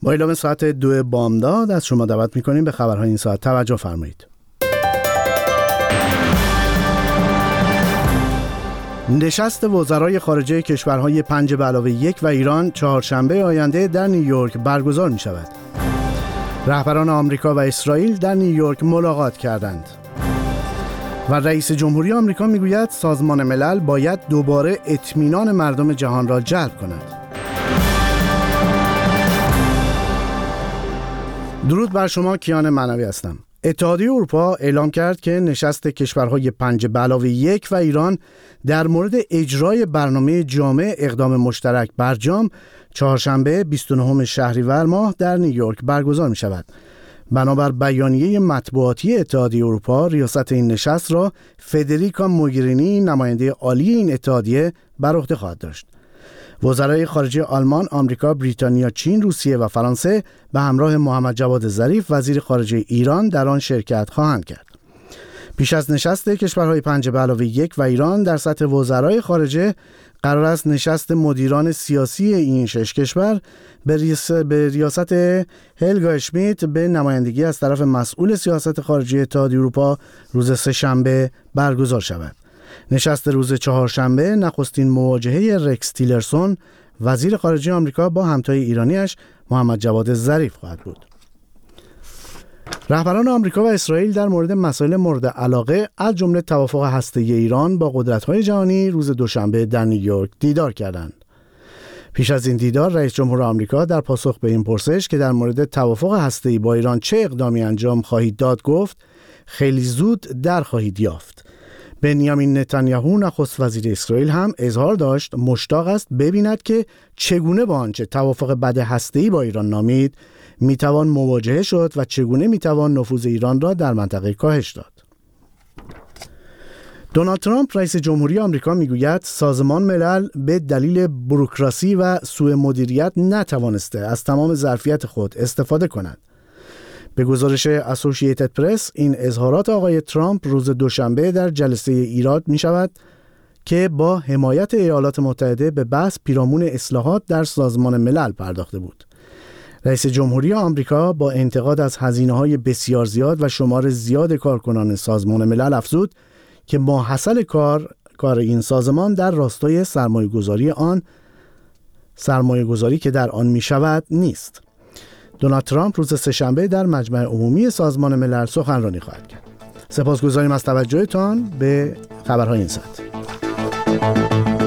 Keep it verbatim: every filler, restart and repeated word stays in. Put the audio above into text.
با اعلام ساعت دو بامداد از شما دعوت می‌کنیم به خبرهای این ساعت توجه فرمایید. نشست وزرای خارجه کشورهای پنج به علاوه یک و ایران چهارشنبه آینده در نیویورک برگزار می شود. رهبران آمریکا و اسرائیل در نیویورک ملاقات کردند. و رئیس جمهوری آمریکا میگوید سازمان ملل باید دوباره اطمینان مردم جهان را جلب کند. درود بر شما، کیان معنوی هستم. اتحادیه اروپا اعلام کرد که نشست کشورهای پنج به علاوه یک و ایران در مورد اجرای برنامه جامع اقدام مشترک برجام چهارشنبه بیست و نهم شهریور ماه در نیویورک برگزار می شود. بنابر بیانیه مطبوعاتی اتحادیه اروپا، ریاست این نشست را فدریکا موگرینی، نماینده عالی این اتحادیه، بر عهده خواهد داشت. وزرای خارجه آلمان، آمریکا، بریتانیا، چین، روسیه و فرانسه به همراه محمد جواد ظریف وزیر خارجه ایران در آن شرکت خواهند کرد. پیش از نشست کشورهای پنج به علاوه یک و ایران در سطح وزرای خارجه قرار است نشست مدیران سیاسی این شش کشور به, ریاس... به ریاست هلگا اشمیت به نمایندگی از طرف مسئول سیاست خارجی اتحادیه اروپا روز سه‌شنبه برگزار شود. نشست روز چهارشنبه نخستین مواجهه رکس تیلرسون، وزیر خارجه آمریکا، با همتای ایرانیش محمد جواد ظریف خواهد بود. رهبران آمریکا و اسرائیل در مورد مسائل مورد علاقه از جمله توافق هسته‌ای ایران با قدرت‌های جهانی روز دوشنبه در نیویورک دیدار کردند. پیش از این دیدار رئیس جمهور آمریکا در پاسخ به این پرسش که در مورد توافق هسته‌ای با ایران چه اقدامی انجام خواهید داد گفت خیلی زود در خواهید یافت. بنیامین نتانیاهو نخست وزیر اسرائیل هم اظهار داشت مشتاق است ببیند که چگونه با آنچه توافق بد هسته‌ای با ایران نامید میتوان مواجهه شد و چگونه میتوان نفوذ ایران را در منطقه کاهش داد. دونالد ترامپ رئیس جمهوری آمریکا میگوید سازمان ملل به دلیل بوروکراسی و سوء مدیریت نتوانسته از تمام ظرفیت خود استفاده کند. به گزارش اسوسییتد پرس، این اظهارات آقای ترامپ روز دوشنبه در جلسه ایراد می شود که با حمایت ایالات متحده به بحث پیرامون اصلاحات در سازمان ملل پرداخته بود. رئیس جمهوری آمریکا با انتقاد از هزینه‌های بسیار زیاد و شمار زیاد کارکنان سازمان ملل افزود که ماحصل کار کار این سازمان در راستای سرمایه‌گذاری آن سرمایه‌گذاری که در آن می شود نیست. دونالد ترامپ روز سه‌شنبه در مجمع عمومی سازمان ملل سخنرانی خواهد کرد. سپاسگزاریم از توجهتان به خبرهای این ساعت.